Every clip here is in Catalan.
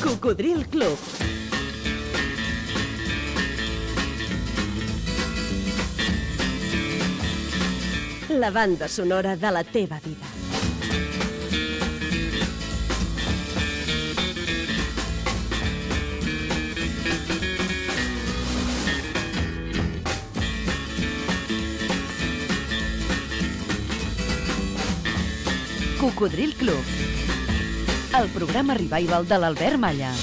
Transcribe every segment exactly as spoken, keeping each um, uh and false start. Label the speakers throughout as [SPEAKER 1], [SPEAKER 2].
[SPEAKER 1] Cocodril Club. La banda sonora de la teva vida. Cocodril Club, el programa revival de l'Albert Malla.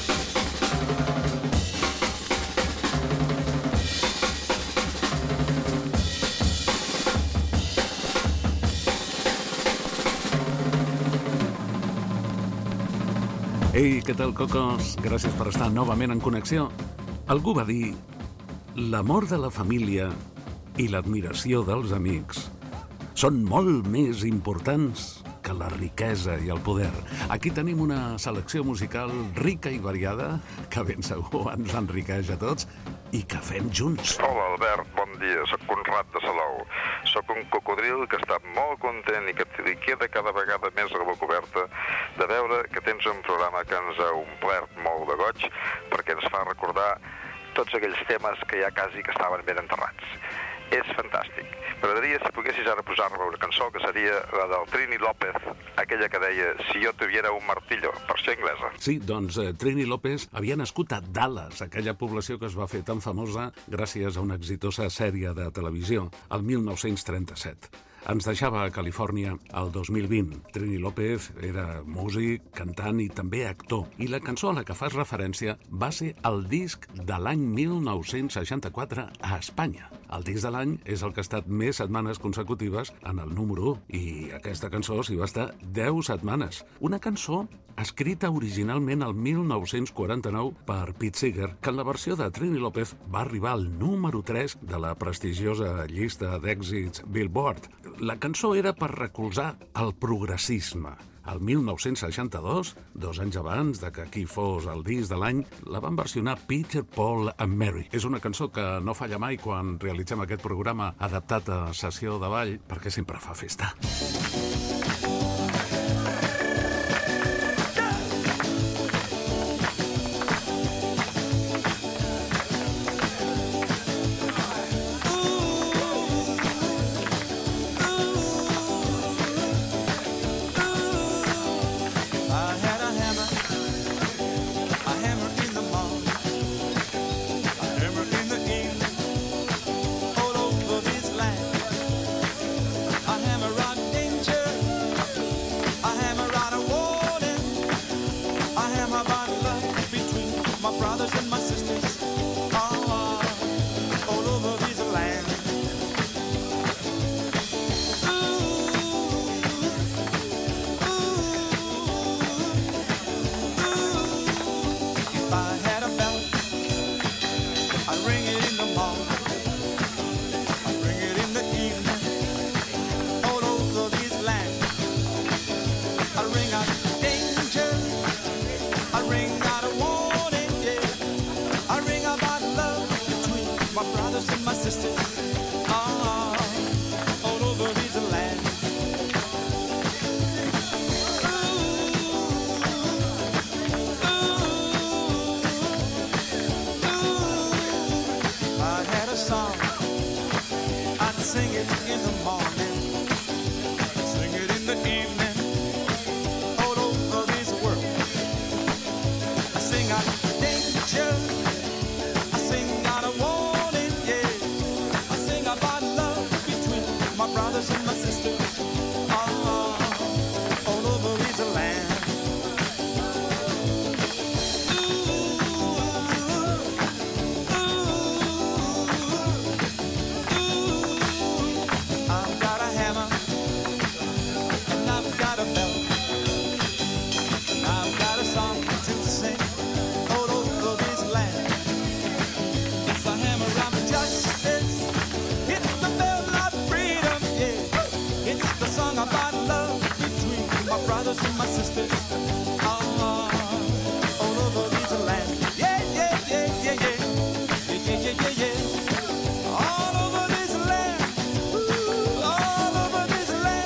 [SPEAKER 2] Ei, què tal, cocos? Gràcies per estar novament en connexió. Algú va dir: l'amor de la família i l'admiració dels amics són molt més importants que la riquesa i el poder. Aquí tenim una selecció musical rica i variada, que ben segur ens enriqueix a tots, i que fem junts.
[SPEAKER 3] Hola, Albert, bon dia. Soc Conrad de Salou. Soc un cocodril que està molt content i que li queda cada vegada més a la boca oberta de veure que tens un programa que ens ha omplert molt de goig, perquè ens fa recordar tots aquells temes que ja quasi que estaven ben enterrats. És fantàstic. M'agradaria si poguessis ara posar-me una cançó que seria la del Trini López, aquella que deia «Si jo tuviera un martillo», versió anglesa.
[SPEAKER 2] Sí, doncs eh, Trini López havia nascut a Dallas, aquella població que es va fer tan famosa gràcies a una exitosa sèrie de televisió, el mil nou-cents trenta-set. Ens deixava a Califòrnia el dos mil vint. Trini López era músic, cantant i també actor. I la cançó a la que fas referència va ser el disc de l'any mil nou-cents seixanta-quatre a Espanya. El disc de l'any és el que ha estat més setmanes consecutives en el número u, i aquesta cançó s'hi va estar deu setmanes. Una cançó escrita originalment el mil nou-cents quaranta-nou per Pete Seeger, que en la versió de Trini López va arribar al número tres de la prestigiosa llista d'èxits Billboard. La cançó era per recolzar el progressisme. El mil nou-cents seixanta-dos, dos anys abans de que aquí fos el disc de l'any, la van versionar Peter, Paul and Mary. És una cançó que no falla mai quan realitzem aquest programa adaptat a sessió de ball, perquè sempre fa festa.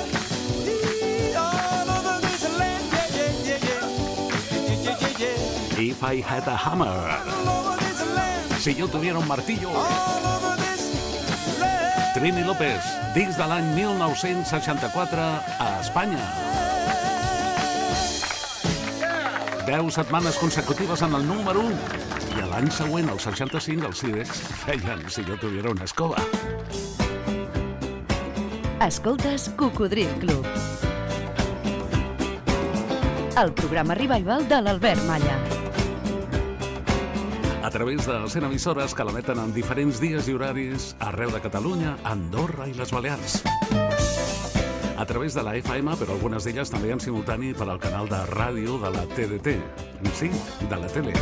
[SPEAKER 4] Yeah.
[SPEAKER 2] If I Had a Hammer. Si jo tuviera un martillo. Trini López, dins de l'any mil nou-cents seixanta-quatre a Espanya. Deu setmanes consecutives en el número u. I a l'any següent, el seixanta-cinc, els Cirex feien Si jo tuviera una escoba.
[SPEAKER 1] Escoltes Cocodril Club, el programa revival de l'Albert Malla.
[SPEAKER 2] A través de cent emissores que l'emeten en diferents dies i horaris arreu de Catalunya, Andorra i les Balears. A través de la F M, però algunes d'elles també en simultani per al canal de ràdio de la T D T. Sí, de la tele.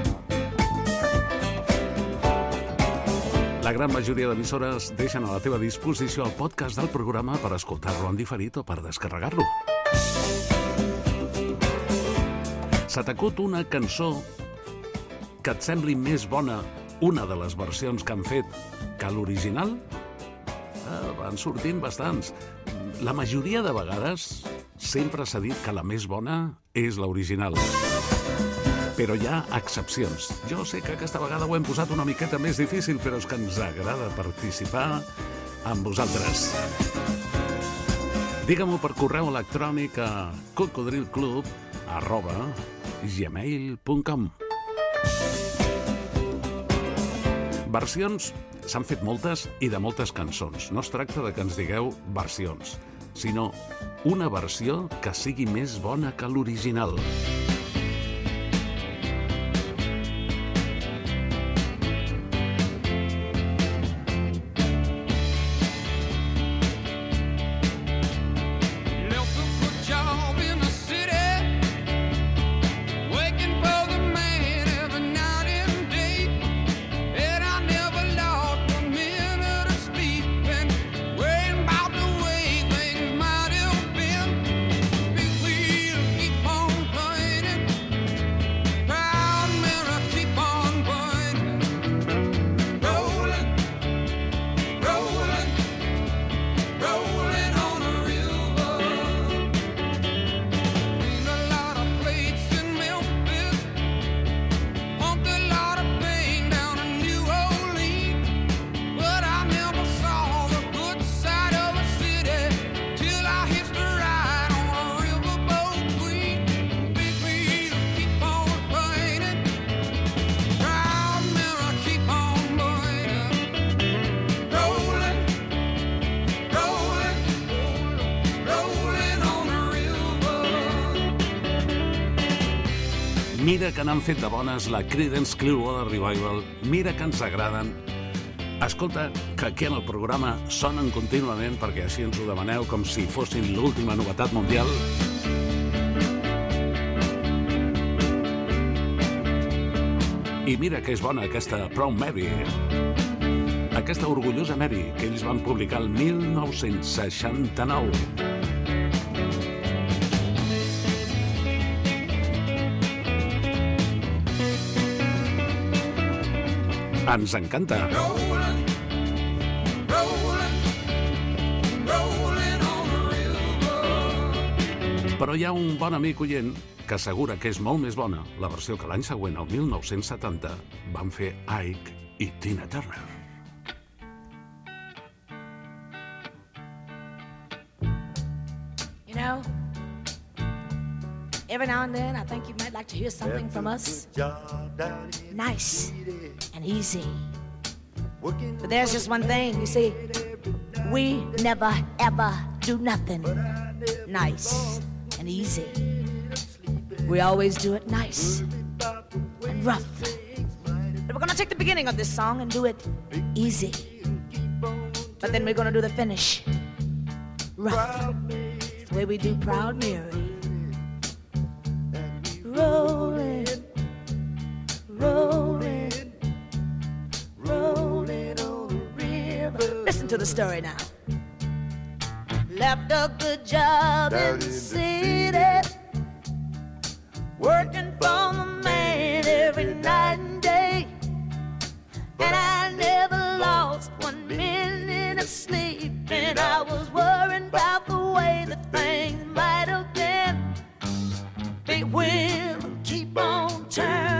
[SPEAKER 2] La gran majoria d'emissores deixen a la teva disposició el podcast del programa per escoltar-lo en diferit o per descarregar-lo. Se t'acut una cançó que et sembli més bona una de les versions que han fet que l'original? Ah, van sortint bastants. La majoria de vegades sempre s'ha dit que la més bona és l'original. Però hi ha excepcions. Jo sé que aquesta vegada ho hem posat una miqueta més difícil, però és que ens agrada participar amb vosaltres. Digue-m'ho per correu electrònic a cocodrilclub arroba gmail punt com. Versions s'han fet moltes i de moltes cançons. No es tracta de que ens digueu versions, sinó una versió que sigui més bona que l'original. Mira que n'han fet de bones la Creedence Clearwater Revival, mira que ens agraden. Escolta, que aquí en el programa sonen contínuament perquè així ens ho demaneu com si fossin l'última novetat mundial. I mira que és bona aquesta Proud Mary, aquesta orgullosa Mary que ells van publicar el mil nou-cents seixanta-nou. Ens encanta. Rollin', rollin', rollin' on the river. Però hi ha un bon amic oient que assegura que és molt més bona la versió que l'any següent, el mil nou-cents setanta, van fer Ike i Tina Turner.
[SPEAKER 4] You know, every now and then I think you might like to hear something from us. Nice and easy. But there's just one thing, you see, we never ever do nothing nice and easy. We always do it nice and rough. But we're gonna take the beginning of this song and do it easy. But then we're gonna do the finish rough. It's the way we do Proud Mary. Rolling, rolling, rolling on the river. Listen to the story now. Left a good job in the city, working for the man every night and day. And I never lost one minute of sleep, and I was worried about the way that things might have been. Big wheel keep on turning.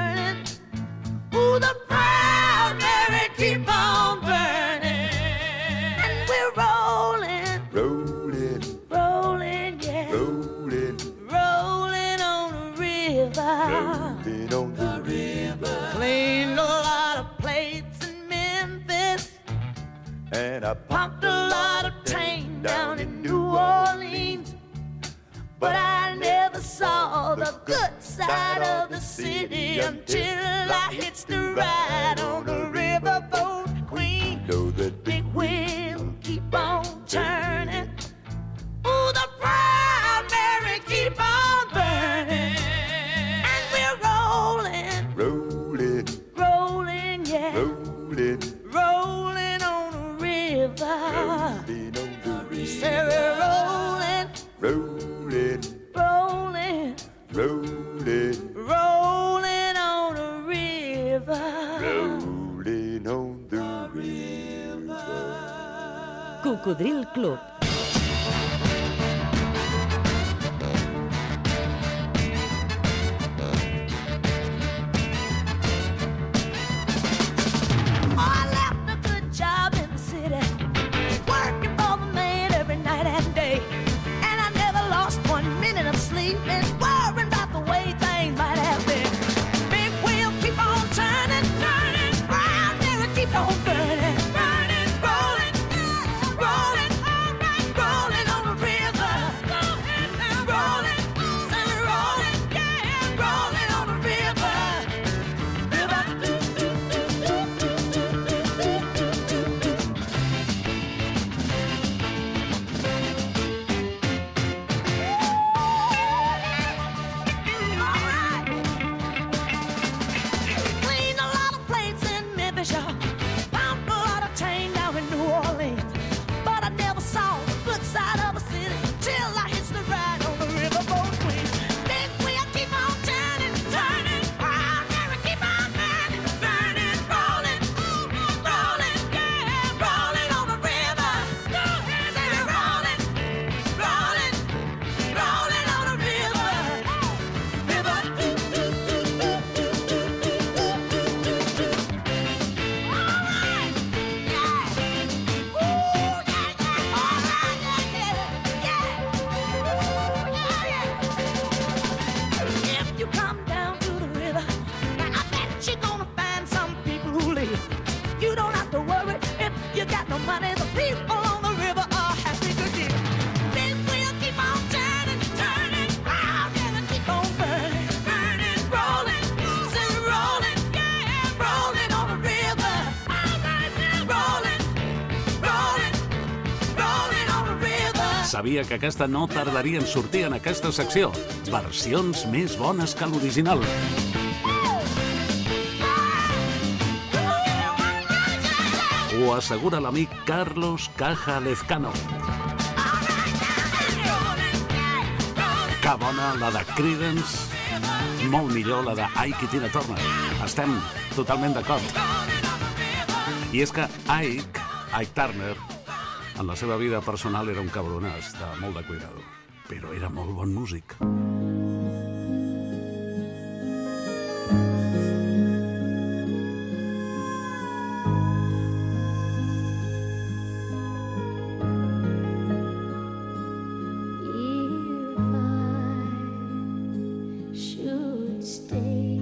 [SPEAKER 4] all the good side of the city until I hits the ride on the riverboat queen.
[SPEAKER 5] Know that
[SPEAKER 4] big wheel keep on turning. Ooh, the proud Mary keep on burning. And we're rolling,
[SPEAKER 5] rolling,
[SPEAKER 4] rolling, yeah,
[SPEAKER 5] rolling,
[SPEAKER 4] rolling on the river.
[SPEAKER 5] rolling on the
[SPEAKER 4] Say we're rolling,
[SPEAKER 5] rolling,
[SPEAKER 4] rolling,
[SPEAKER 5] rolling,
[SPEAKER 4] rolling on the river.
[SPEAKER 5] rolling on the river.
[SPEAKER 1] Cocodril Club.
[SPEAKER 4] I left a good job in the city, working for the man every night and day. And I never lost one minute of sleep and worrying about the way things might have been. Big wheel keep on turning, turning, round there it keep on burning, burning, rolling, rolling, rolling on the river, rolling, say rolling, yeah, rolling on the river. River, do, do, do, do, do, do, do, do, do, do. Cleaned a lot of plates in Memphis, y'all. Pumped a lot of tang down in New Orleans. But I never saw the good side of a city till I hits the ride on the riverboat queen. Big wheel keep on turning, turning, round there it keep on burning, burning, rolling, rolling, yeah, rolling on the river. Say we're rolling, rolling, rolling on the river. River, do, do, do, do, do, do, do, do, do, do. All right, yeah. Ooh, yeah, yeah. All right, yeah, yeah, yeah. Ooh, yeah, yeah. If you come down to the river, now I bet you're gonna find some people who live. You don't have to worry if you got no money. The people on the river are happy to give. Big wheel keep on turning, turning, round and it keep on burning, burning, rolling, say rolling, yeah, rolling on the river. Rolling, rolling, rolling on the river.
[SPEAKER 2] Sabia que aquesta no tardaria en sortir en aquesta secció. Versions més bones que l'original. Ho assegura l'amic Carlos Caja Lezcano. Que bona la de Creedence, molt millor la de Ike i Tina Turner. Estem totalment d'acord. I és que Ike, Ike Turner, en la seva vida personal era un cabronàs de molt de cuidado, però era molt bon músic.
[SPEAKER 6] Should stay.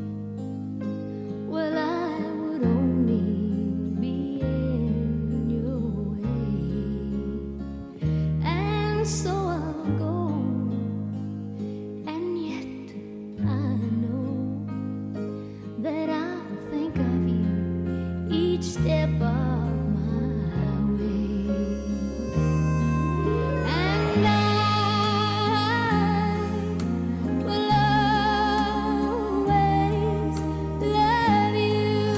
[SPEAKER 6] Well, I would only be in your way, and so I'll go. And yet I know that I'll think of you each step of my way. And I will always love you.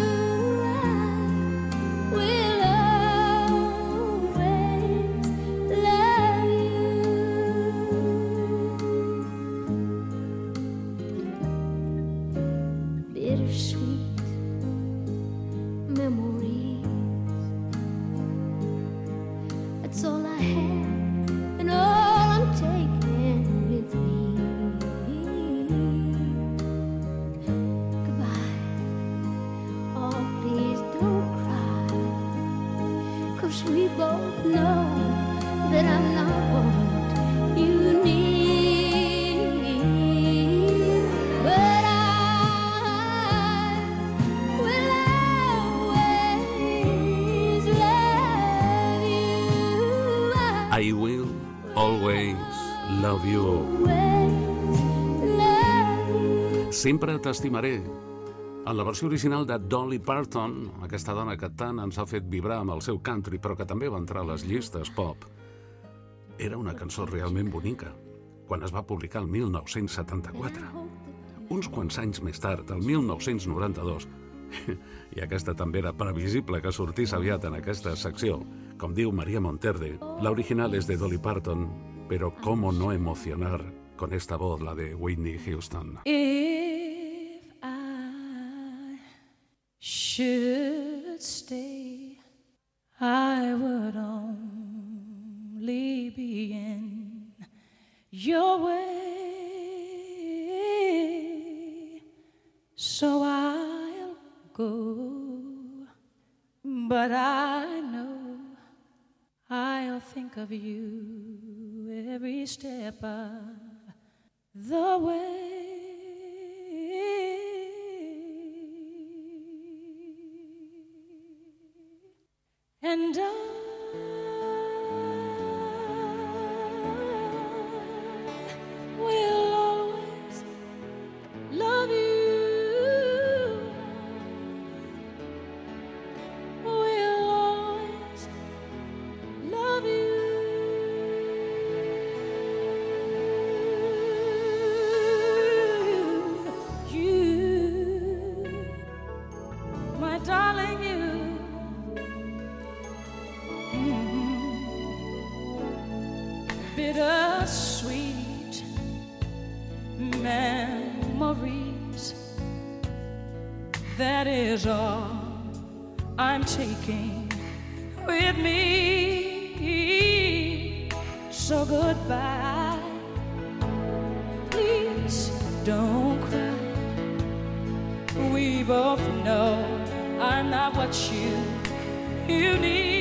[SPEAKER 6] I will always love you. Bittersweet memories. That's all I have and all I'm taking with me. Goodbye. Oh, please don't cry, 'cause we both know that I'm not what you need. But I will always love you.
[SPEAKER 2] I will always love you.
[SPEAKER 6] Always
[SPEAKER 2] Sempre t'estimaré. En la versió original de Dolly Parton, aquesta dona que tant ens ha fet vibrar amb el seu country, però que també va entrar a les llistes pop, era una cançó realment bonica, quan es va publicar el mil nou-cents setanta-quatre. Uns quants anys més tard, el mil nou-cents noranta-dos, i aquesta també era previsible que sortís aviat en aquesta secció, com diu María Monterde, la original és de Dolly Parton, però cómo no emocionar con esta voz, la de Whitney Houston.
[SPEAKER 7] If I should stay, I would only be in your way, so I'll go, but I know I'll think of you every step of the way. And I will always love you. Will always love you. You, my darling, you. Bittersweet memories, that is all I'm taking with me. So goodbye, please don't cry. We both know I'm not what you, you need.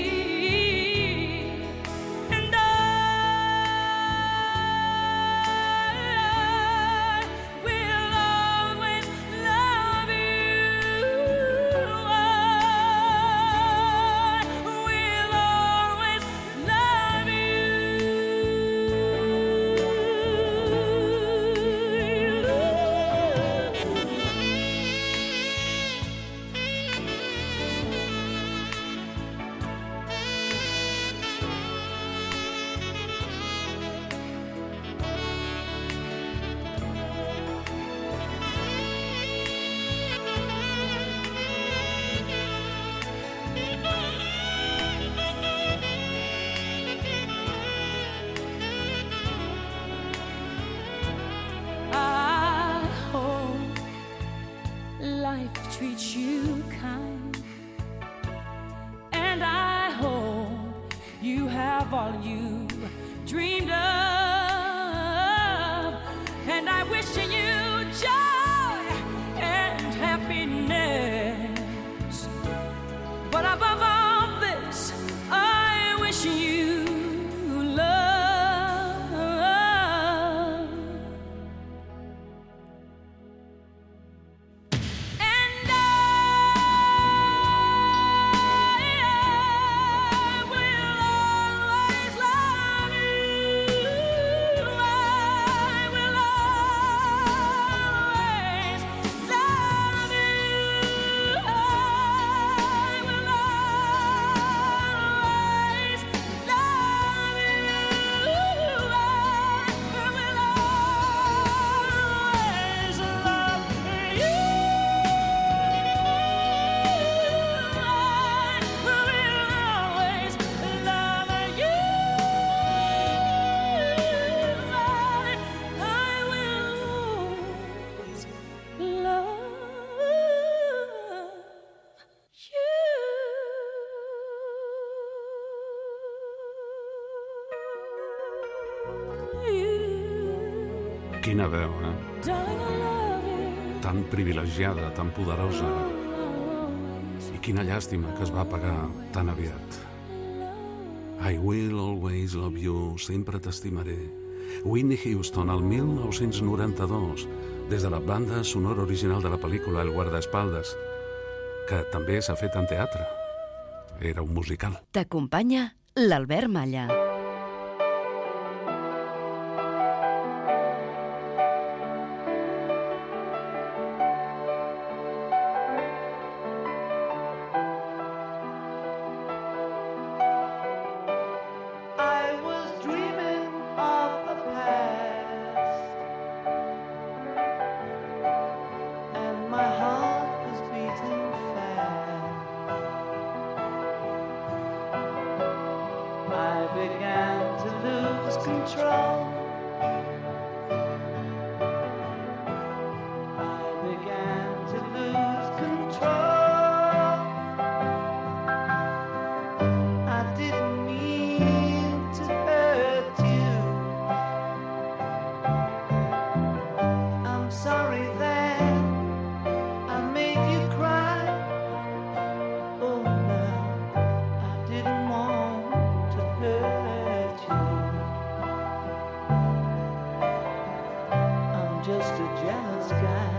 [SPEAKER 7] Treat you kind, and I hope you have all you dreamed of, and I wish you joy and happiness, but above all this I wish you love.
[SPEAKER 2] Quina veu, eh? Tan privilegiada, tan poderosa. I quina llàstima que es va apagar tan aviat. I will always love you, sempre t'estimaré. Whitney Houston, el mil nou-cents noranta-dos, des de la banda sonora original de la pel·lícula El guardaespaldes, que també s'ha fet en teatre. Era un musical.
[SPEAKER 1] T'acompanya l'Albert Malla.
[SPEAKER 8] just a jealous guy.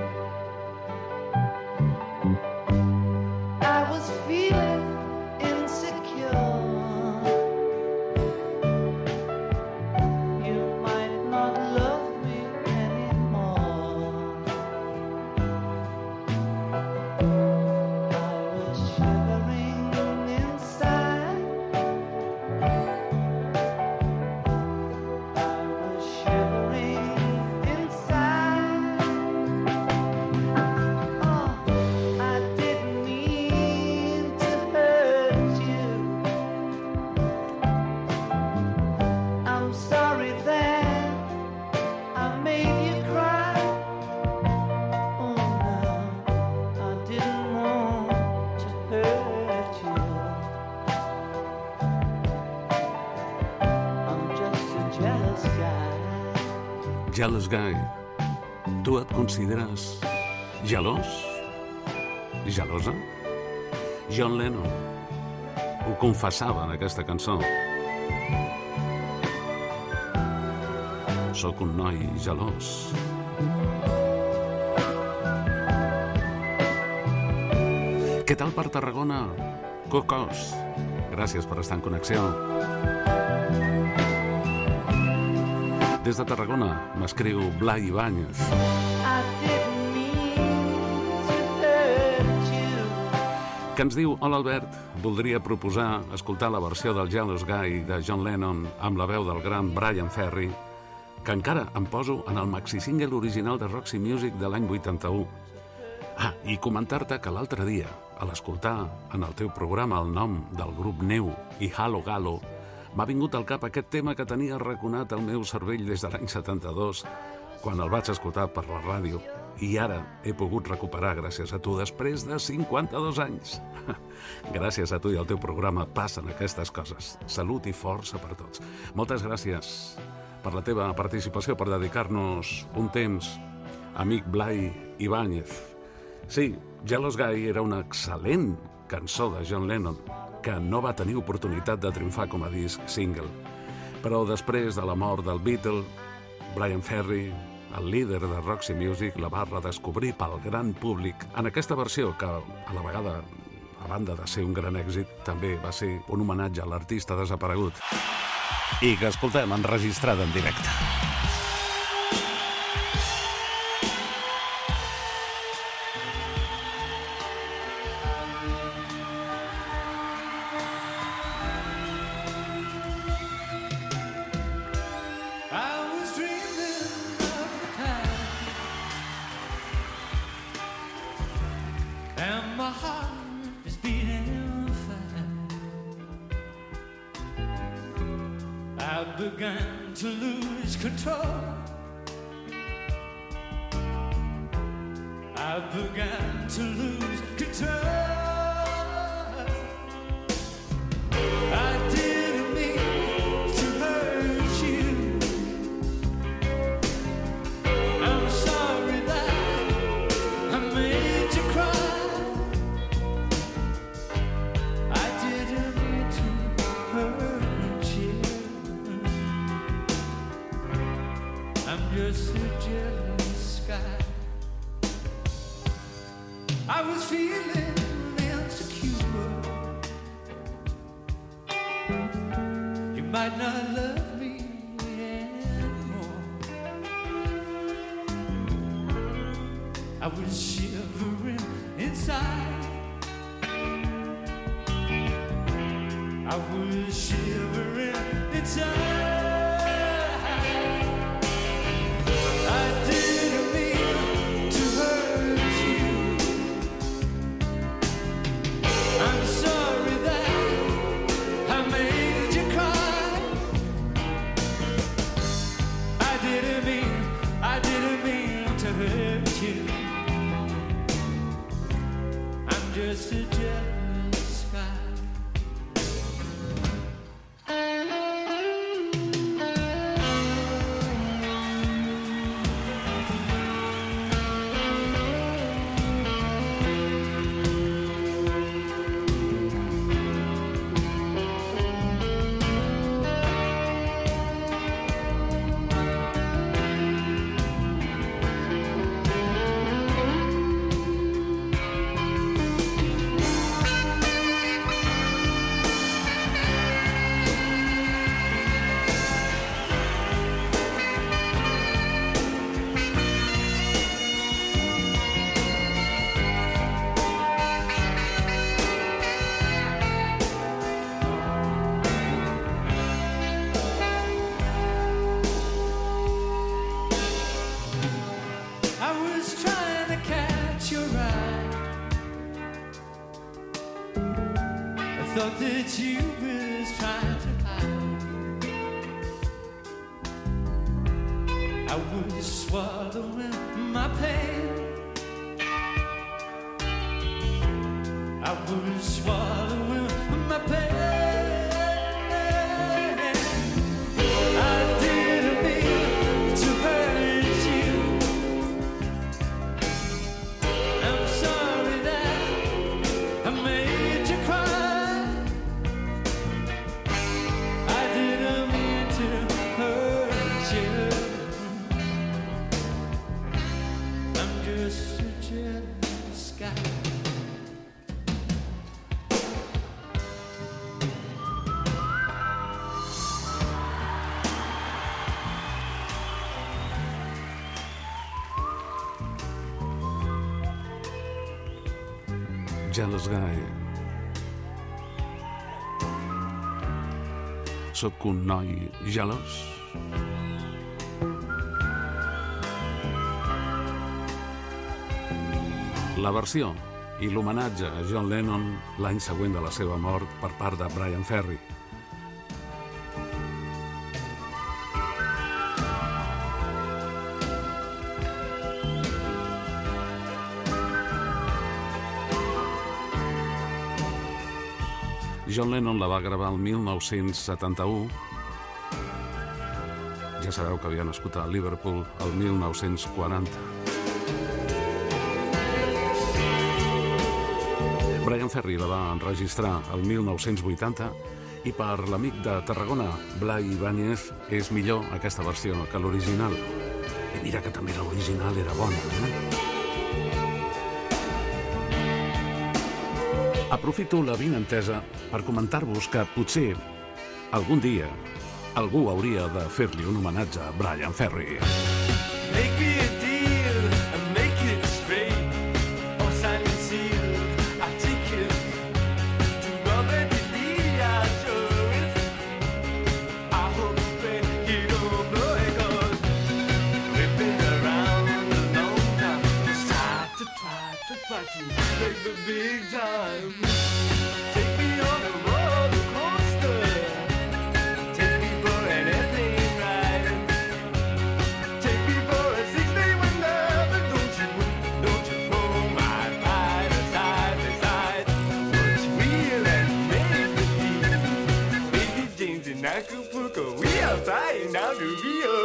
[SPEAKER 8] I was feeling insecure. You might not love me anymore. I was shivering inside. I was shivering inside. Oh, I didn't mean to hurt you. I'm sorry that I made you cry. Oh no, I didn't want to hurt you. I'm just a jealous guy.
[SPEAKER 2] Jealous Guy. Tu et consideres gelós? Gelosa? John Lennon ho confessava en aquesta cançó. Sóc un noi gelós. Què tal per Tarragona? Cocos, gràcies per estar en connexió. Des de Tarragona m'escriu Blai Ibáñez.
[SPEAKER 8] I didn't mean to hurt you.
[SPEAKER 2] Que ens diu: hola Albert, voldria proposar escoltar la versió del Jealous Guy de John Lennon amb la veu del gran Brian Ferry, que encara em poso en el maxi-single original de Roxy Music de l'any vuitanta-u. Ah, i comentar-te que l'altre dia, a l'escoltar en el teu programa el nom del grup Neu i Halo Galo, m'ha vingut al cap aquest tema que tenia arraconat al meu cervell des de l'any setanta-dos, quan el vaig escoltar per la ràdio, i ara he pogut recuperar gràcies a tu després de cinquanta-dos anys. Gràcies a tu i al teu programa passen aquestes coses. Salut i força per tots. Moltes gràcies per la teva participació, per dedicar-nos un temps, amic Blai Ibáñez. Sí, Jealous Guy era una excel·lent cançó de John Lennon, que no va tenir oportunitat de triomfar com a disc single. Però després de la mort del Beatle, Brian Ferry, el líder de Roxy Music, la va redescobrir pel gran públic en aquesta versió que, a la vegada, a banda de ser un gran èxit, també va ser un homenatge a l'artista desaparegut. I que escoltem enregistrada en directe.
[SPEAKER 9] Began to lose control. I began to lose control. I didn't mean to hurt you. I'm sorry that I made you cry. I didn't mean to hurt you. I'm just a jealous guy. I was feeling insecure. You might not love me anymore. I was shivering inside. I was shivering inside. Just a jealous guy. thought that you was trying to hide. I was swallowing my pain. I was swallowing my pain. I didn't mean to hurt you. I'm sorry that I made you cry. I didn't mean to hurt you. I'm just a jealous guy.
[SPEAKER 2] Jealous Guy. Sóc un noi gelós? La versió i l'homenatge a John Lennon l'any següent de la seva mort per part de Bryan Ferry. John Lennon la va gravar el mil nou-cents setanta-u. Ja sabeu que havia nascut a Liverpool el mil nou-cents quaranta. Bryan Ferry la va enregistrar el mil nou-cents vuitanta i per l'amic de Tarragona, Blai Ibáñez, és millor aquesta versió que l'original. I mira que també l'original era bona, eh? Aprofito la vinentesa per comentar-vos que potser algun dia algú hauria de fer-li un homenatge a Bryan Ferry.
[SPEAKER 9] Make me a deal and make it straight. Or sign and seal, I take it. To Robert Lee, I show it. I hope that you don't blow it, 'cause we've been around a long time. It's time to try to try to make the big time. Take me on a roller coaster. Take me for anything right. Take me for a six-day wonder. Don't you, don't you throw my pride aside, aside. What's real and make believe. Baby James in Acapulco, we are flying down to Rio.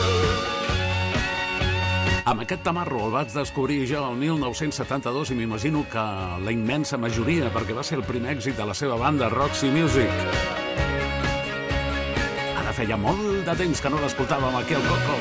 [SPEAKER 2] Amb aquest tamarro el vaig descobrir jo el mil nou-cents setanta-dos i m'imagino que la immensa majoria, perquè va ser el primer èxit de la seva banda, Roxy Music. Ara feia molt de temps que no l'escoltàvem aquí al Coco.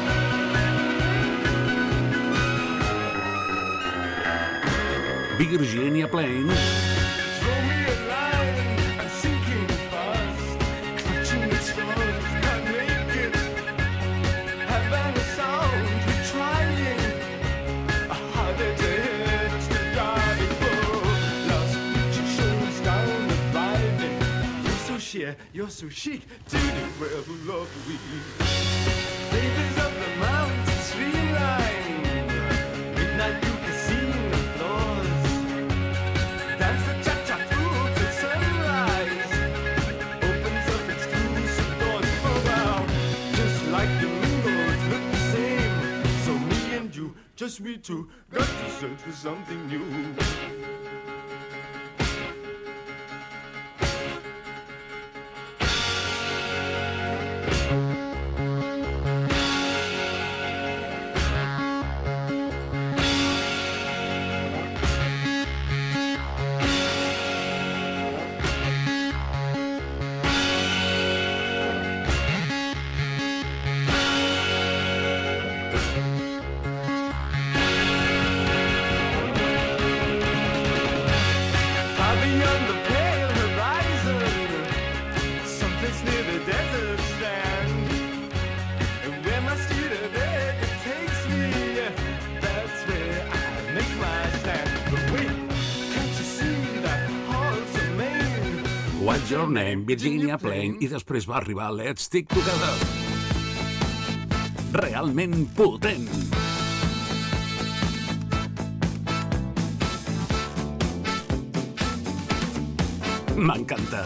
[SPEAKER 2] Virginia Plain.
[SPEAKER 9] Throw me a line, I'm sinking fast. Clutching the stars, can't make it. Havana Sound, we're trying. A harder to hit, still got it full. Lost picture shows down the driving. You're so sheer, you're so chic. To the world who love we. Ladies of the mountain streamline. Midnight you can see the floors. Dance the cha-cha through to sunrise. Opens up exclusive doors for wow. Just like the mingles look the same. So me and you, just we two, got to search for something new. Far beyond the pale horizon, someplace near the desert strand. And where my student bed takes me, that's where I make my stand. But wait, can't you see that heart's a main?
[SPEAKER 2] What's Your Name, Virginia Plain, i després va arribar Let's Stick Together. Realment potent. M'encanta.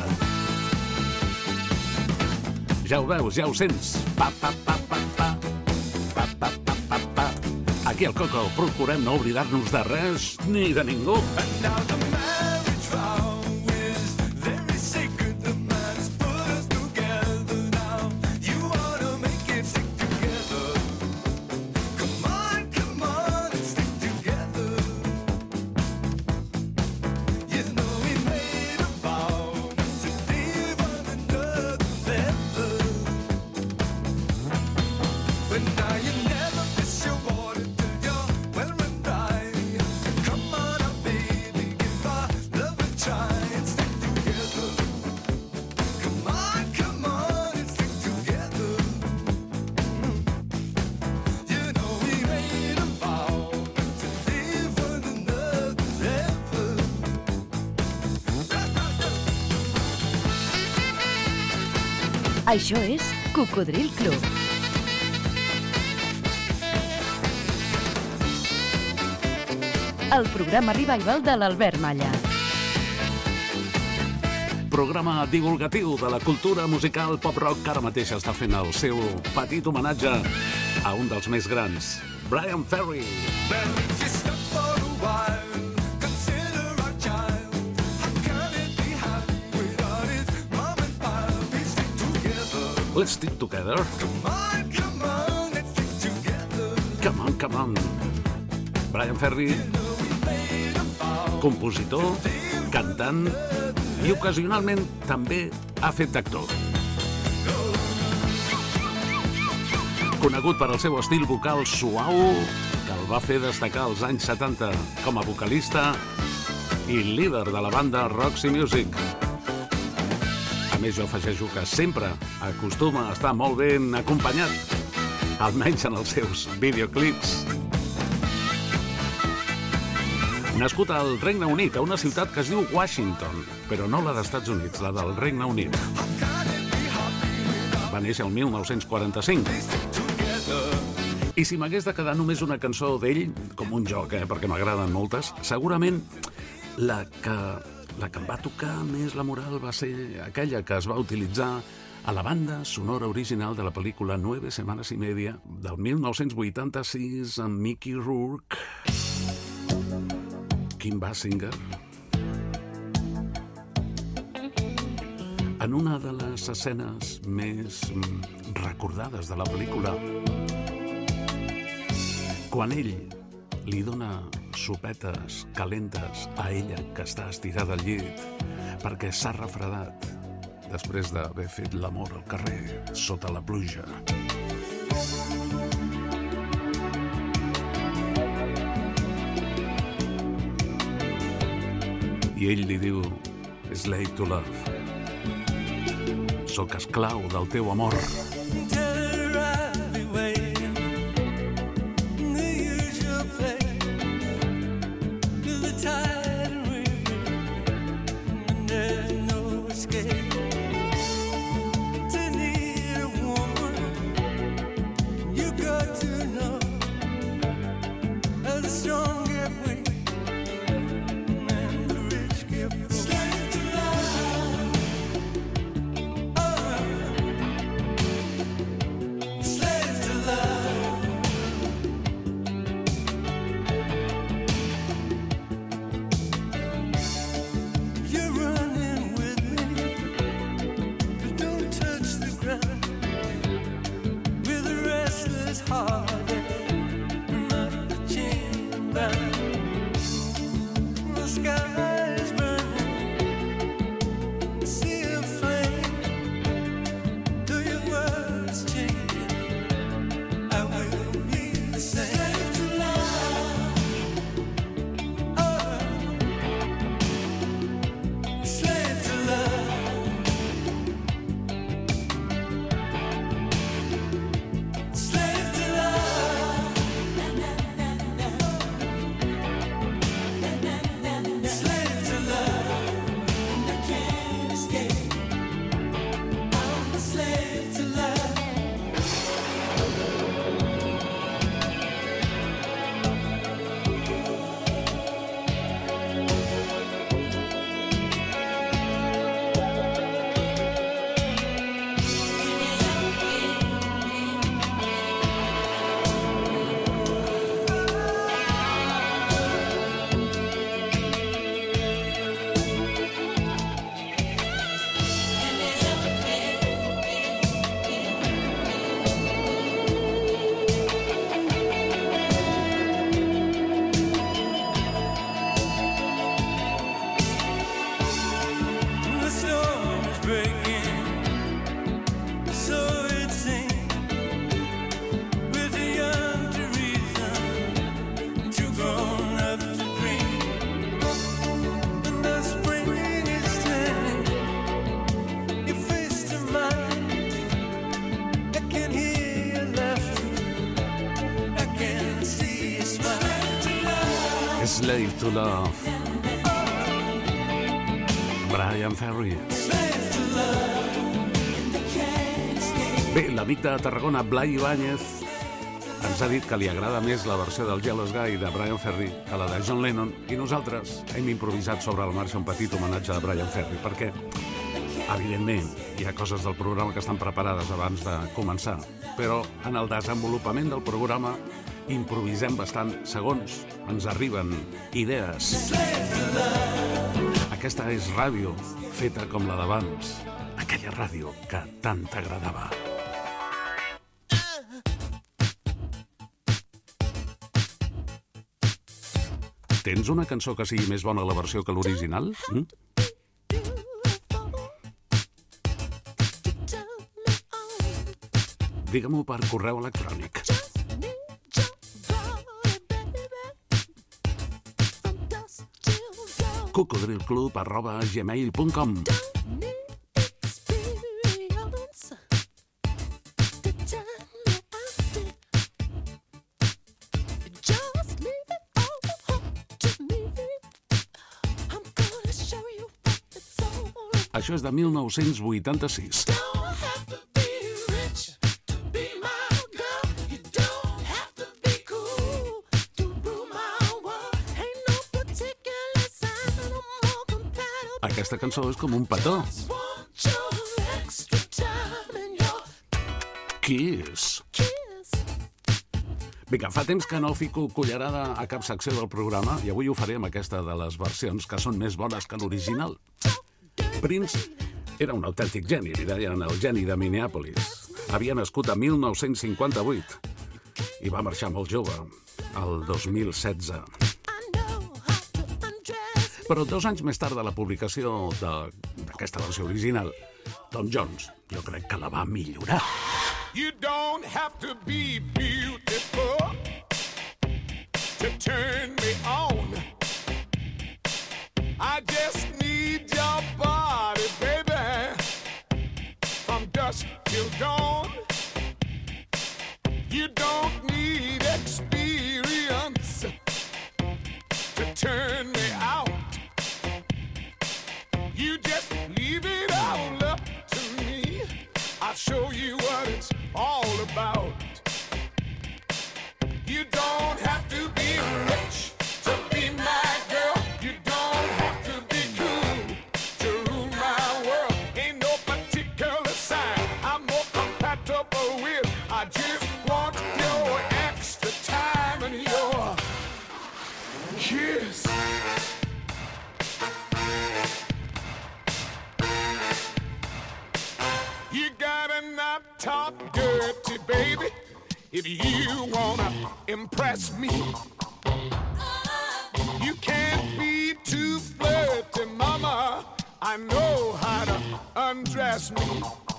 [SPEAKER 2] Ja ho veus, ja ho sents. Pa, pa, pa, pa, pa. Pa, pa, pa, pa, pa. Aquí al Coco procurem no oblidar-nos de res ni de ningú.
[SPEAKER 1] Això és Cocodril Club. El programa revival de l'Albert Malla.
[SPEAKER 2] Programa divulgatiu de la cultura musical pop-rock que ara mateix està fent el seu petit homenatge a un dels més grans, Bryan Ferry. Let's stick together. Come on, come on, let's stick together. Come on, come on. Bryan Ferry, compositor, cantant i ocasionalment també ha fet d'actor. Conegut per al seu estil vocal suau, que el va fer destacar als anys setanta com a vocalista i líder de la banda Roxy Music. A més, jo afegeixo que sempre acostuma a estar molt ben acompanyat, almenys en els seus videoclips. Nascut al Regne Unit, a una ciutat que es diu Washington, però no la dels Estats Units, la del Regne Unit. Va néixer el mil nou-cents quaranta-cinc. I si m'hagués de quedar només una cançó d'ell, com un joc, eh, perquè m'agraden moltes, segurament la que... La que em va tocar més la moral va ser aquella que es va utilitzar a la banda sonora original de la pel·lícula Nueve Semanas y Media del mil nou-cents vuitanta-sis amb Mickey Rourke, Kim Basinger. En una de les escenes més recordades de la pel·lícula, quan ell li dona sopetes calentes a ella que està estirada al llit perquè s'ha refredat després d'haver fet l'amor al carrer sota la pluja. I ell li diu, slave to love. Soc esclau del teu amor. Slave to Love. Brian Ferry. Bé, l'amic de Tarragona, Blai Ibáñez, ens ha dit que li agrada més la versió del Jealous Guy de Brian Ferry que la de John Lennon, i nosaltres hem improvisat sobre la marxa un petit homenatge a Brian Ferry, perquè, evidentment, hi ha coses del programa que estan preparades abans de començar, però en el desenvolupament del programa improvisem bastant segons ens arriben idees. Aquesta és ràdio feta com la d'abans, aquella ràdio que tant t'agradava. Tens una cançó que sigui més bona la versió que l'original? Mm? Digue-m'ho per correu electrònic. cocodrilclub arroba gmail punt com. Això és de mil nou-cents vuitanta-sis. Aquesta cançó és com un petó. Kiss. Vinga, fa temps que no fico cullerada a cap secció del programa i avui ho faré amb aquesta de les versions que són més bones que l'original. Prince era un autèntic geni, li deien el geni de Minneapolis. Havia nascut a mil nou-cents cinquanta-vuit i va marxar molt jove, el dos mil setze. Però dos anys més tard de la publicació d'aquesta versió original, Tom Jones, jo crec que la va millorar.
[SPEAKER 10] You don't have to be beautiful to turn me on. I just need your body, baby, from dusk till dawn. You don't need experience to turn me out. You just leave it all up to me. I'll show you what it's all about. You don't have to be rich to be my girl. You don't have to be cool to rule my world. Ain't no particular sign I'm more compatible with. I just want your extra time and your kiss. You gotta not talk dirty, baby, if you wanna impress me. You can't be too flirty, mama. I know how to undress me.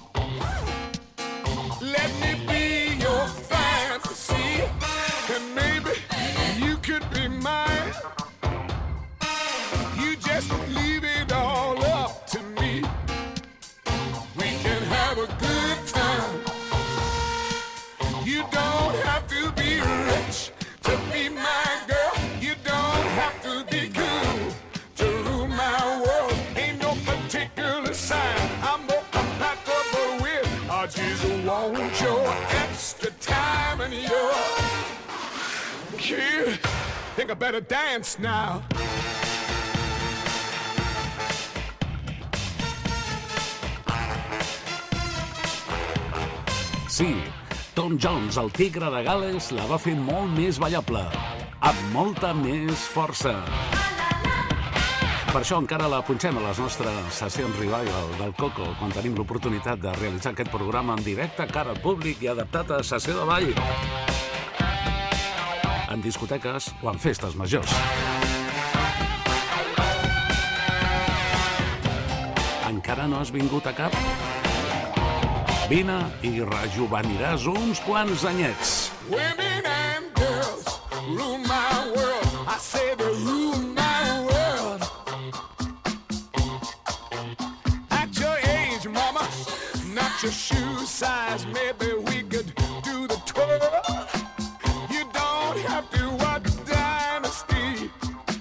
[SPEAKER 10] Let me be your fantasy, and maybe you could be mine. You just leave it all up to me. We can have a good time. You don't have to be rich to be my girl. You don't have to be cool to rule my world. Ain't no particular sign I'm more compatible with. I just want your extra time and your kid. Think I better dance now.
[SPEAKER 2] Sí, Tom Jones, el tigre de Gal·les, la va fer molt més ballable, amb molta més força. Per això encara la punxem a les nostres sessions revival del Coco, quan tenim l'oportunitat de realitzar aquest programa en directe, cara al públic i adaptat a sessió de ball. En discoteques o en festes majors. Encara no has vingut a cap? Vine i rejuveniràs uns quants anyets.
[SPEAKER 10] Women and girls rule my world. I say they rule my world. At your age, mama, not your shoe size, maybe we could do the twirl. You don't have to watch Dynasty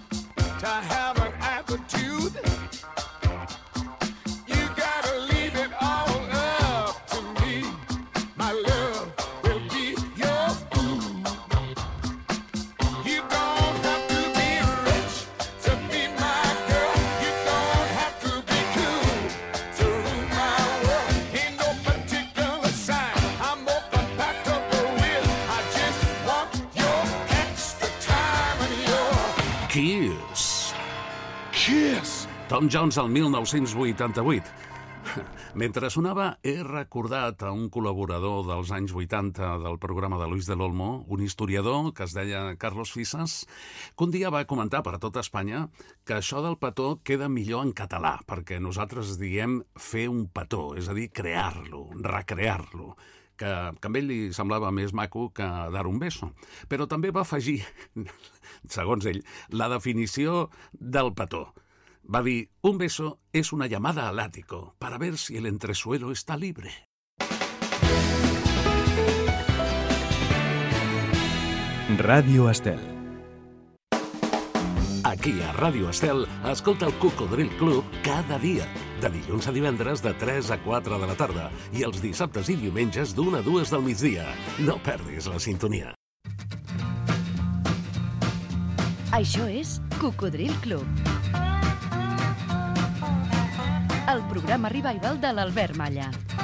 [SPEAKER 2] Kiss.
[SPEAKER 10] Kiss.
[SPEAKER 2] Tom Jones al mil nou-cents vuitanta-vuit. Mentre sonava, he recordat a un col·laborador dels anys vuitanta del programa de Luis del Olmo, un historiador que es deia Carlos Fisas, que un dia va comentar per a tota Espanya que això del petó queda millor en català, perquè nosaltres diem fer un petó, és a dir, crear-lo, recrear-lo, que, que a ell li semblava més maco que dar un beso. Però també va afegir, segons ell, la definició del petó. Va dir, un beso es una llamada al ático para ver si el entresuelo está libre.
[SPEAKER 11] Ràdio Estel.
[SPEAKER 2] Aquí a Ràdio Estel, escolta el Cocodril Club cada dia, de dilluns a divendres de tres a quatre de la tarda i els dissabtes i diumenges d'una a dues del migdia. No perdis la sintonia.
[SPEAKER 1] Això és Cocodril Club, el programa revival de l'Albert Malla.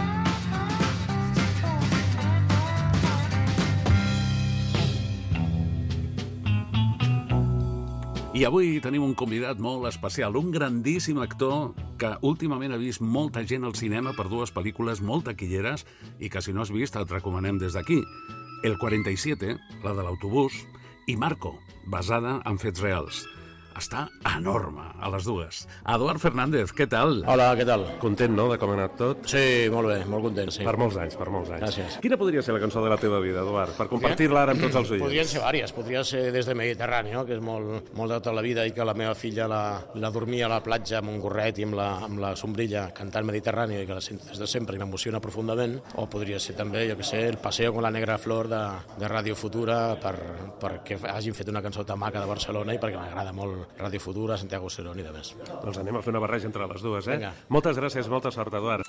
[SPEAKER 2] I avui tenim un convidat molt especial, un grandíssim actor que últimament ha vist molta gent al cinema per dues pel·lícules molt taquilleres i que si no has vist et recomanem des d'aquí. El quaranta i siete, la de l'autobús, i Marco, basada en fets reals. Està enorme, a les dues. Eduard Fernández, què tal?
[SPEAKER 12] Hola, què tal?
[SPEAKER 13] Content, no?, de com ha anat tot?
[SPEAKER 12] Sí, molt bé, molt content, sí.
[SPEAKER 13] Per molts anys, per molts anys.
[SPEAKER 12] Gràcies.
[SPEAKER 13] Quina podria ser la cançó de la teva vida, Eduard? Per compartir-la ara amb tots els oients.
[SPEAKER 12] Podrien ser vàries. Podria ser des de Mediterrani, no?, que és molt, molt de tota la vida i que la meva filla la, la dormia a la platja amb un gorret i amb la, amb la sombrilla cantant Mediterrani i que la sento des de sempre i m'emociona profundament. O podria ser també, jo què sé, El paseo con la negra flor de, de Ràdio Futura per, perquè hagin fet una cançó tan maca de Barcelona i perquè m'agrada molt Ràdio Futura, Santiago Serón i de més.
[SPEAKER 13] Doncs anem a fer una barreja entre les dues, eh?
[SPEAKER 12] Vinga.
[SPEAKER 13] Moltes gràcies, molta sort, Eduard.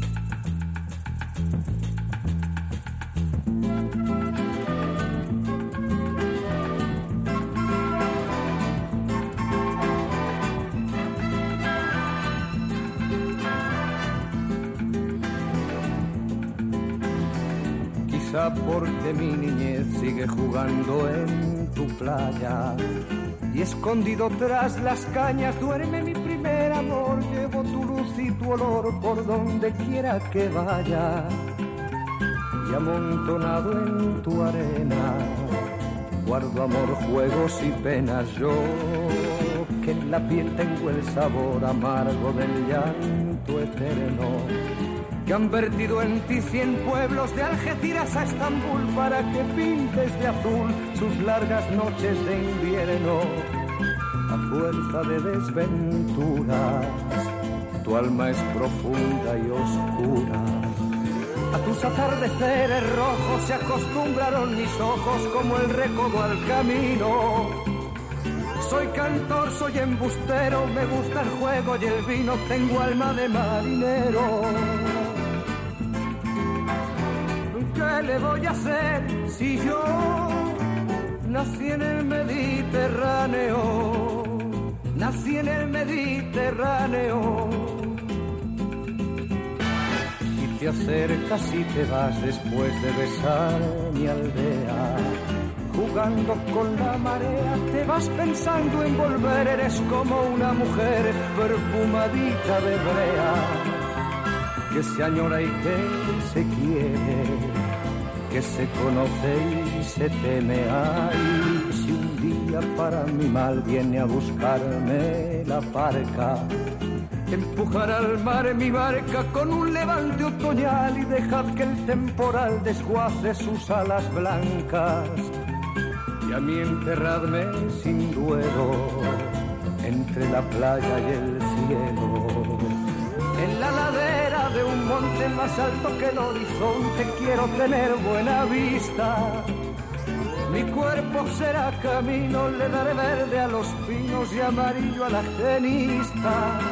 [SPEAKER 14] Quizá porque mi niñez sigue jugando en tu playa y escondido tras las cañas duerme mi primer amor. Llevo tu luz y tu olor por donde quiera que vaya y amontonado en tu arena guardo amor, juegos y penas. Yo que en la piel tengo el sabor amargo del llanto eterno que han vertido en ti cien pueblos de Algeciras a Estambul para que pintes de azul sus largas noches de invierno. A fuerza de desventuras, tu alma es profunda y oscura. A tus atardeceres rojos se acostumbraron mis ojos como el recodo al camino. Soy cantor, soy embustero, me gusta el juego y el vino, tengo alma de marinero. ¿Qué le voy a hacer si yo nací en el Mediterráneo? Nací en el Mediterráneo. Y te acercas y te vas después de besar mi aldea. Jugando con la marea, te vas pensando en volver. Eres como una mujer perfumadita de brea, que se añora y que se quiere, que se conoce y se teme. Ay, si un día para mi mal viene a buscarme la parca, empujar al mar mi barca con un levante otoñal y dejad que el temporal desguace sus alas blancas. Y a mí enterradme sin duelo entre la playa y el cielo, en la ladera de un monte más alto que el horizonte. Quiero tener buena vista, mi cuerpo será camino, le daré verde a los pinos y amarillo a la genista.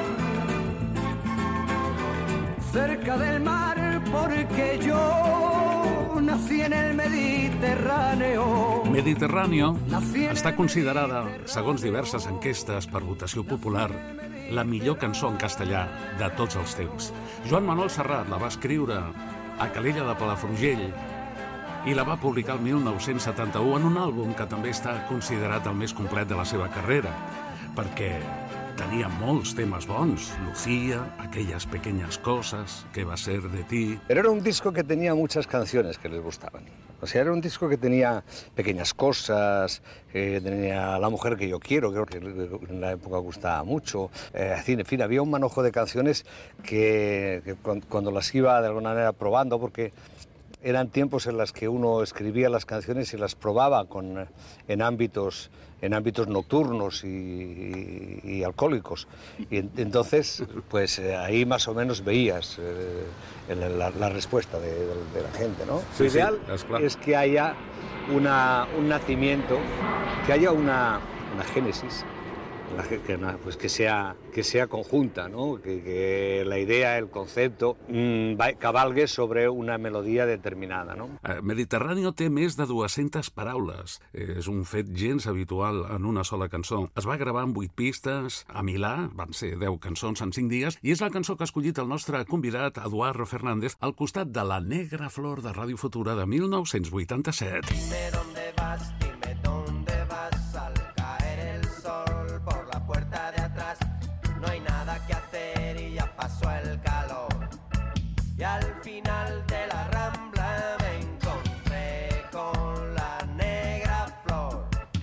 [SPEAKER 14] Cerca del mar porque yo nací en el Mediterráneo.
[SPEAKER 2] Mediterráneo està considerada, segons diverses enquestes per votació popular, la millor cançó en castellà de tots els temps. Joan Manuel Serrat la va escriure a Calella de Palafrugell i la va publicar el mil nou-cents setanta-u en un àlbum que també està considerat el més complet de la seva carrera, perquè tenia molts temes bons. Lucía, Aquellas pequeñas cosas, ¿Qué va a ser de ti?
[SPEAKER 15] Pero era un disco que tenía muchas canciones que les gustaban. O sea, era un disco que tenía Pequeñas cosas, que tenía La mujer que yo quiero, creo que en la época gustaba mucho. Eh, en fin, había un manojo de canciones que, que cuando las iba de alguna manera probando, porque eran tiempos en los que uno escribía las canciones y las probaba con, en ámbitos en ámbitos nocturnos y, y, y alcohólicos. Y entonces, pues eh, ahí más o menos veías eh, la, la respuesta de, de, de la gente, ¿no?
[SPEAKER 2] Sí,
[SPEAKER 15] Lo ideal
[SPEAKER 2] sí, es, claro.
[SPEAKER 15] es que haya una, un nacimiento, que haya una, una génesis, la, que, pues que, sea, que sea conjunta, ¿no? Que, que la idea, el concepto, mmm, cabalgue sobre una melodía determinada, no?
[SPEAKER 2] Mediterráneo té més de dues-centes paraules. És un fet gens habitual en una sola cançó. Es va gravar amb vuit pistes a Milà, van ser deu cançons en cinc dies, i és la cançó que ha escollit el nostre convidat, Eduardo Fernández, al costat de La negra flor de Ràdio Futura de mil nou-cents vuitanta-set.
[SPEAKER 16] Dime dónde vas, dime dónde vas al caer el sol por la puerta de atrás. No hay nada que hacer y ya pasó el calor. Y al final de la rambla me encontré con la negra flor.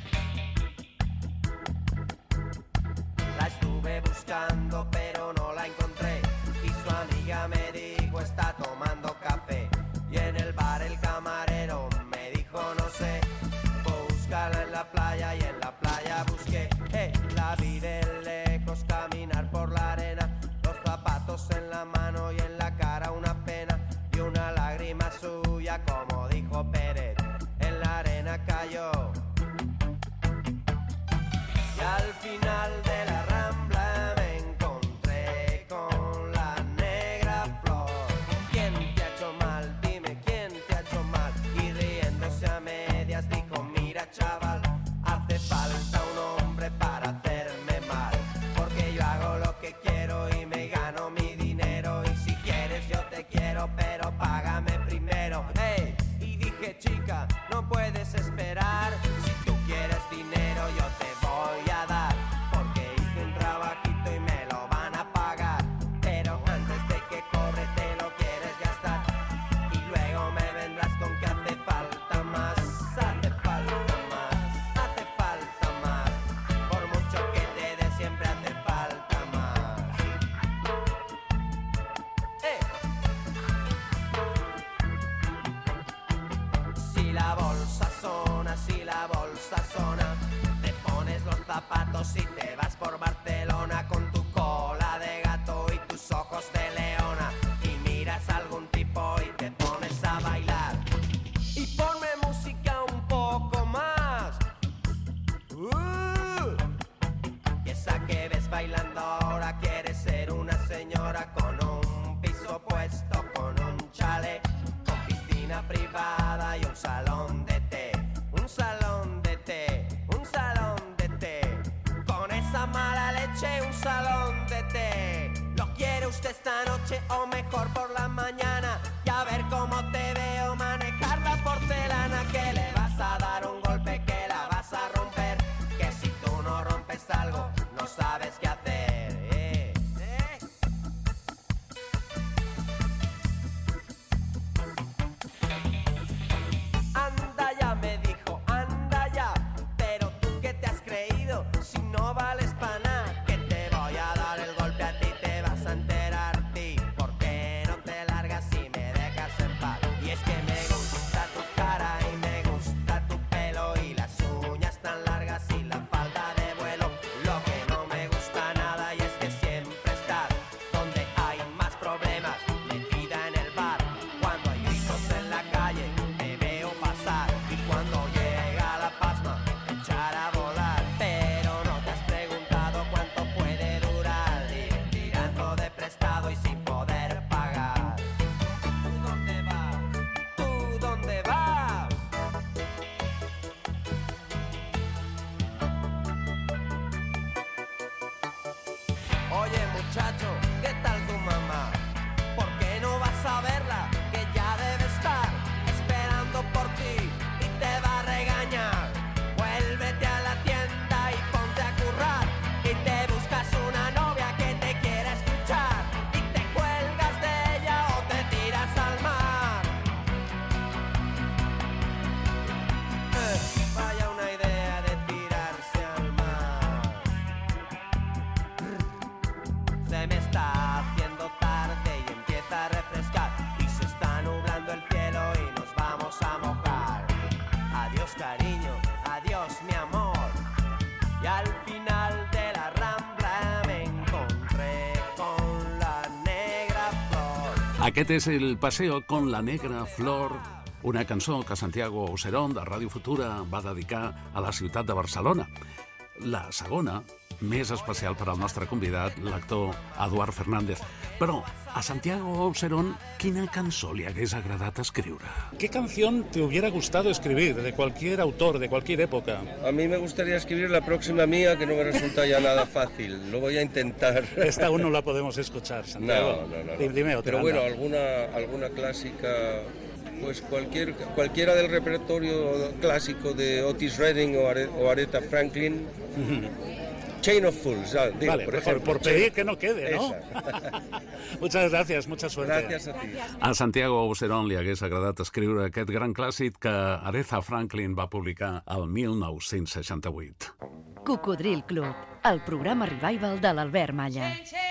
[SPEAKER 16] La estuve buscando pero no la encontré. Y su amiga me dijo está tomando café. Y en el bar el camarero me dijo no sé. Búscala en la playa y en la playa busqué. Eh, la vi de lejos caminar por la arena. Los zapatos en la mano y en la cara una pena. Y una lágrima suya como dijo Pérez. En la arena cayó. Y al final de la rambla me encontré con la negra flor. ¿Quién te ha hecho mal? Dime quién te ha hecho mal. Y riéndose a medias dijo mira chaval, hace falta un hombre para hacerme mal. Porque yo hago lo que quiero y me gano mi dinero. Y si quieres yo te quiero pero págame primero. Hey, y dije chica no puedes esperar. Si tú quieres dinero yo te voy a dar. Porque hice un trabajito y me lo van a pagar. Pero antes de que cobre te lo quieres gastar. Y luego me vendrás con que hace falta más. Hace falta más, hace falta más. Por mucho que te dé siempre hace falta más. Eh. Si la bolsa sona, si la bolsa sona, te pones los zapatos y te vas por Barcelona con tu cola de gato y tus ojos de leona. Y miras a algún tipo y te pones a bailar. Y ponme música un poco más. Uh. Y esa que ves bailando ahora quiere ser una señora con un piso puesto, con un chalet, con piscina privada y un salón de té. Un salón de té, un salón de té. Con esa mala leche, un salón de té. ¿Lo quiere usted esta noche o mejor por la mañana? Y a ver cómo te veo manejar la porcelana. Que le vas a dar un golpe, que la vas a romper. Que si tú no rompes algo, no sabes qué hacer. Eh, eh. Anda ya, me dijo, anda ya. Pero tú qué te has creído, si no vales pa' nada. Que te voy a dar el golpe a ti, te vas a enterar ti. ¿Por qué no te largas y me dejas en paz? Y es que me gusta tu cara y me gusta tu pelo. Y las uñas tan largas y la falta de vuelo. Lo que no me gusta nada y es que siempre estás donde hay más problemas, metida en el bar. Cuando hay gritos en la calle te veo pasar. Y cuando llega la pasma echar a volar. Pero no te has preguntado cuánto puede durar ir tirando de prestado y sin poder pagar. ¿Tú dónde vas? ¿Tú dónde vas? Oye muchacho, ¿qué tal tu mamá? ¿Por qué no vas a verla? Que ya debe estar esperando por
[SPEAKER 2] Aquest és El paseo con la negra flor, una cançó que Santiago Auserón, de Ràdio Futura, va dedicar a la ciutat de Barcelona. La segona, més especial per al nostre convidat, l'actor Eduard Fernández. Però a Santiago Auserón, quina cançó li hagués agradat escriure?
[SPEAKER 17] ¿Qué canción te hubiera gustado escribir de cualquier autor, de cualquier época?
[SPEAKER 18] A mí me gustaría escribir la próxima mía, que no me resulta ya nada fácil. Lo voy a intentar.
[SPEAKER 17] Esta aún no la podemos escuchar, Santiago.
[SPEAKER 18] No, no, no.
[SPEAKER 17] Dime, dime otra.
[SPEAKER 18] Pero bueno,
[SPEAKER 17] anda.
[SPEAKER 18] alguna, alguna clásica, pues cualquier, cualquiera del repertorio clásico de Otis Redding o, Are, o Aretha Franklin. Chain of Fools, ah, digo,
[SPEAKER 17] vale,
[SPEAKER 18] por,
[SPEAKER 17] por,
[SPEAKER 18] ejemplo,
[SPEAKER 17] por pedir que no quede, ¿no?
[SPEAKER 18] Esa.
[SPEAKER 17] Muchas gracias, mucha suerte.
[SPEAKER 18] Gràcies a ti.
[SPEAKER 2] A Santiago Auserón li hagués agradat escriure aquest gran clàssic que Aretha Franklin va publicar el mil nou-cents seixanta-vuit.
[SPEAKER 1] Cocodril Club, el programa revival de l'Albert Malla.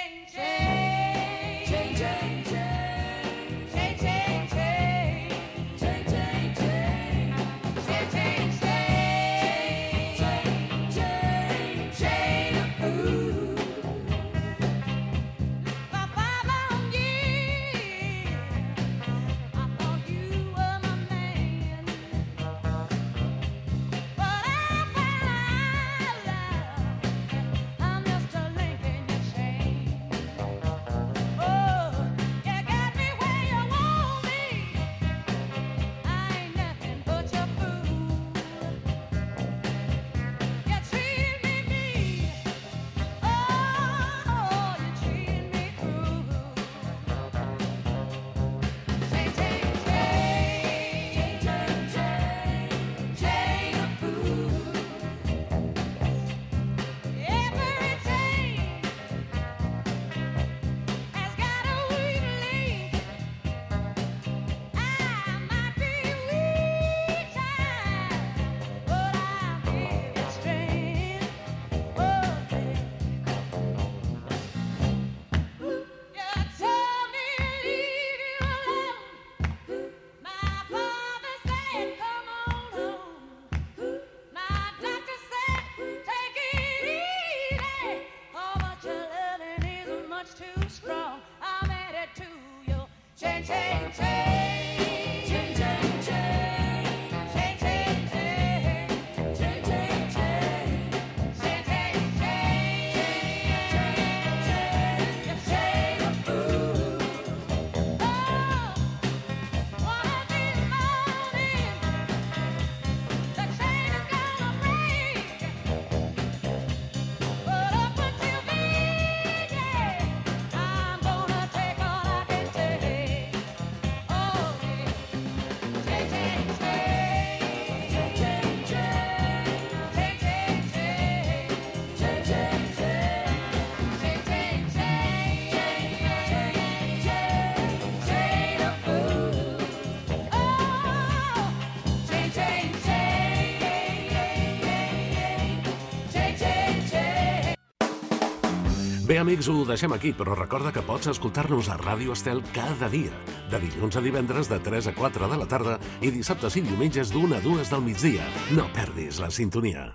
[SPEAKER 2] Bé, amics, ho deixem aquí, però recorda que pots escoltar-nos a Ràdio Estel cada dia, de dilluns a divendres de tres a quatre de la tarda i dissabtes i diumenges d'una a dues del migdia. No perdis la sintonia.